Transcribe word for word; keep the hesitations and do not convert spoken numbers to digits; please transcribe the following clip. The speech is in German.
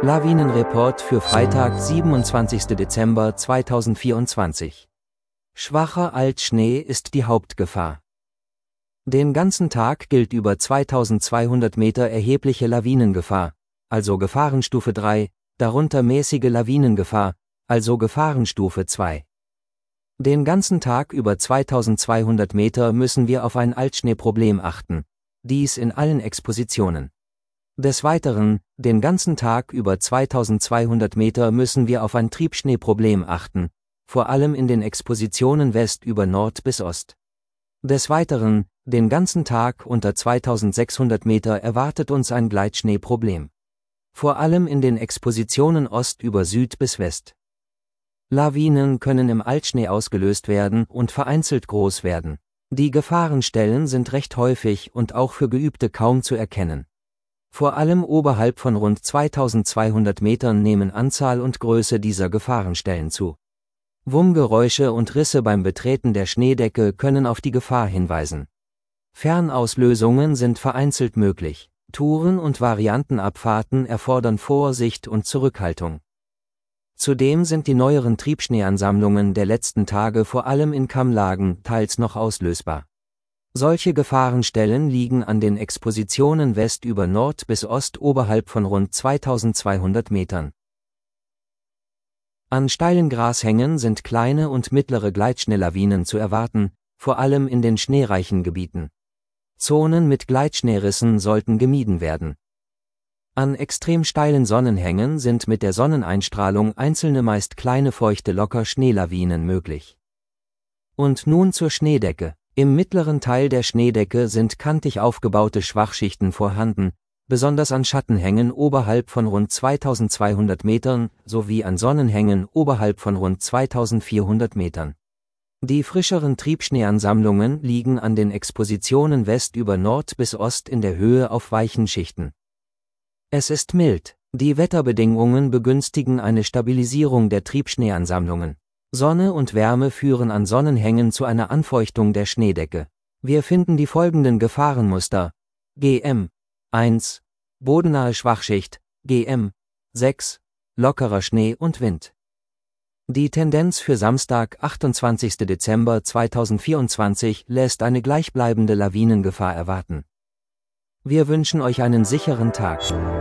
Lawinenreport für Freitag, siebenundzwanzigsten Dezember zweitausendvierundzwanzig. Schwacher Altschnee ist die Hauptgefahr. Den ganzen Tag gilt über zweitausendzweihundert Meter erhebliche Lawinengefahr, also Gefahrenstufe drei, darunter mäßige Lawinengefahr, also Gefahrenstufe zwei. Den ganzen Tag über zweitausendzweihundert Meter müssen wir auf ein Altschneeproblem achten, dies in allen Expositionen. Des Weiteren, den ganzen Tag über zweitausendzweihundert Meter müssen wir auf ein Triebschneeproblem achten, vor allem in den Expositionen West über Nord bis Ost. Des Weiteren, den ganzen Tag unter zweitausendsechshundert Meter erwartet uns ein Gleitschneeproblem. Vor allem in den Expositionen Ost über Süd bis West. Lawinen können im Altschnee ausgelöst werden und vereinzelt groß werden. Die Gefahrenstellen sind recht häufig und auch für Geübte kaum zu erkennen. Vor allem oberhalb von rund zweitausendzweihundert Metern nehmen Anzahl und Größe dieser Gefahrenstellen zu. Wummgeräusche und Risse beim Betreten der Schneedecke können auf die Gefahr hinweisen. Fernauslösungen sind vereinzelt möglich. Touren und Variantenabfahrten erfordern Vorsicht und Zurückhaltung. Zudem sind die neueren Triebschneeansammlungen der letzten Tage vor allem in Kammlagen teils noch auslösbar. Solche Gefahrenstellen liegen an den Expositionen West über Nord bis Ost oberhalb von rund zweitausendzweihundert Metern. An steilen Grashängen sind kleine und mittlere Gleitschneelawinen zu erwarten, vor allem in den schneereichen Gebieten. Zonen mit Gleitschneerissen sollten gemieden werden. An extrem steilen Sonnenhängen sind mit der Sonneneinstrahlung einzelne meist kleine feuchte Locker-Schneelawinen möglich. Und nun zur Schneedecke. Im mittleren Teil der Schneedecke sind kantig aufgebaute Schwachschichten vorhanden, besonders an Schattenhängen oberhalb von rund zweitausendzweihundert Metern sowie an Sonnenhängen oberhalb von rund zweitausendvierhundert Metern. Die frischeren Triebschneeansammlungen liegen an den Expositionen West über Nord bis Ost in der Höhe auf weichen Schichten. Es ist mild, die Wetterbedingungen begünstigen eine Stabilisierung der Triebschneeansammlungen. Sonne und Wärme führen an Sonnenhängen zu einer Anfeuchtung der Schneedecke. Wir finden die folgenden Gefahrenmuster: G M eins, bodennahe Schwachschicht, G M sechs, lockerer Schnee und Wind. Die Tendenz für Samstag, achtundzwanzigsten Dezember zweitausendvierundzwanzig lässt eine gleichbleibende Lawinengefahr erwarten. Wir wünschen euch einen sicheren Tag.